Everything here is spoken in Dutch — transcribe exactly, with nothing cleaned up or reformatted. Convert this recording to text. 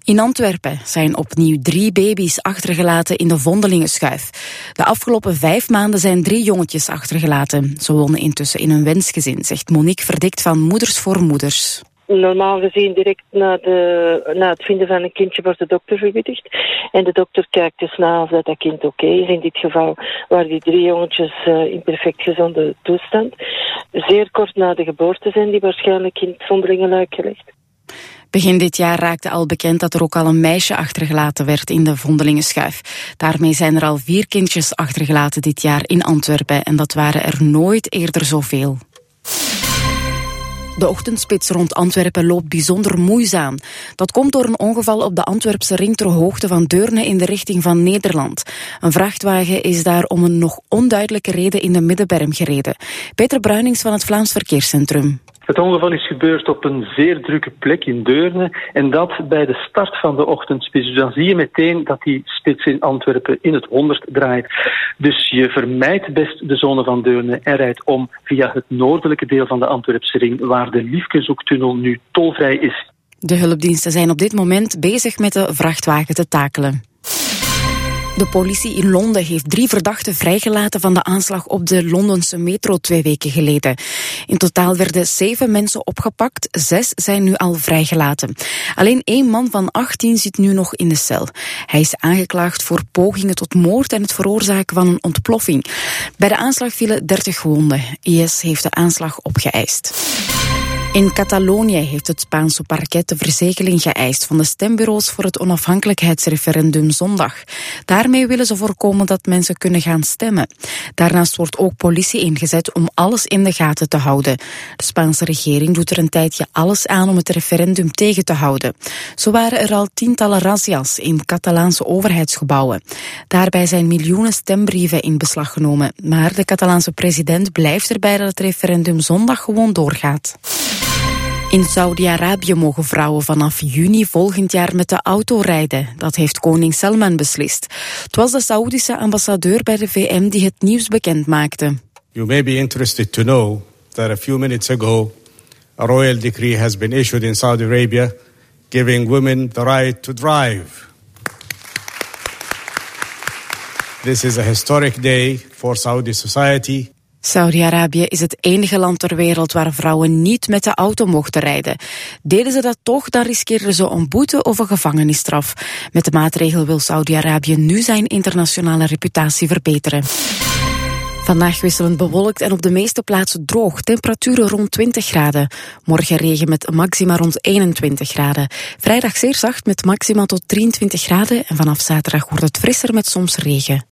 In Antwerpen zijn opnieuw drie baby's achtergelaten in de Vondelingenschuif. De afgelopen vijf maanden zijn drie jongetjes achtergelaten. Ze wonen intussen in een wensgezin, zegt Monique Verdikt van Moeders voor Moeders. Normaal gezien direct na, de, na het vinden van een kindje wordt de dokter verwittigd. En de dokter kijkt dus na of dat, dat kind oké is. In dit geval waren die drie jongetjes uh, in perfect gezonde toestand. Zeer kort na de geboorte zijn die waarschijnlijk in het Vondelingenluik gelegd. Begin dit jaar raakte al bekend dat er ook al een meisje achtergelaten werd in de Vondelingenschuif. Daarmee zijn er al vier kindjes achtergelaten dit jaar in Antwerpen en dat waren er nooit eerder zoveel. De ochtendspits rond Antwerpen loopt bijzonder moeizaam. Dat komt door een ongeval op de Antwerpse ring ter hoogte van Deurne in de richting van Nederland. Een vrachtwagen is daar om een nog onduidelijke reden in de middenberm gereden. Peter Bruinings van het Vlaams Verkeerscentrum. Het ongeval is gebeurd op een zeer drukke plek in Deurne en dat bij de start van de ochtendspits. Dus dan zie je meteen dat die spits in Antwerpen in het honderd draait. Dus je vermijdt best de zone van Deurne en rijdt om via het noordelijke deel van de Antwerpse ring, waar de Liefkenshoektunnel nu tolvrij is. De hulpdiensten zijn op dit moment bezig met de vrachtwagen te takelen. De politie in Londen heeft drie verdachten vrijgelaten van de aanslag op de Londense metro twee weken geleden. In totaal werden zeven mensen opgepakt, zes zijn nu al vrijgelaten. Alleen één man van achttien zit nu nog in de cel. Hij is aangeklaagd voor pogingen tot moord en het veroorzaken van een ontploffing. Bij de aanslag vielen dertig gewonden. I S heeft de aanslag opgeëist. In Catalonië heeft het Spaanse parket de verzekering geëist van de stembureaus voor het onafhankelijkheidsreferendum zondag. Daarmee willen ze voorkomen dat mensen kunnen gaan stemmen. Daarnaast wordt ook politie ingezet om alles in de gaten te houden. De Spaanse regering doet er een tijdje alles aan om het referendum tegen te houden. Zo waren er al tientallen razzia's in Catalaanse overheidsgebouwen. Daarbij zijn miljoenen stembrieven in beslag genomen. Maar de Catalaanse president blijft erbij dat het referendum zondag gewoon doorgaat. In Saudi-Arabië mogen vrouwen vanaf juni volgend jaar met de auto rijden. Dat heeft koning Salman beslist. Het was de Saoedische ambassadeur bij de V M die het nieuws bekend maakte. You may be interested to know that a few minutes ago a royal decree has been issued in Saudi Arabia giving women the right to drive. This is a historic day for Saudi society. Saudi-Arabië is het enige land ter wereld waar vrouwen niet met de auto mochten rijden. Deden ze dat toch, dan riskeerden ze een boete of een gevangenisstraf. Met de maatregel wil Saudi-Arabië nu zijn internationale reputatie verbeteren. Vandaag wisselend bewolkt en op de meeste plaatsen droog. Temperaturen rond twintig graden. Morgen regen met maxima rond eenentwintig graden. Vrijdag zeer zacht met maxima tot drieëntwintig graden. En vanaf zaterdag wordt het frisser met soms regen.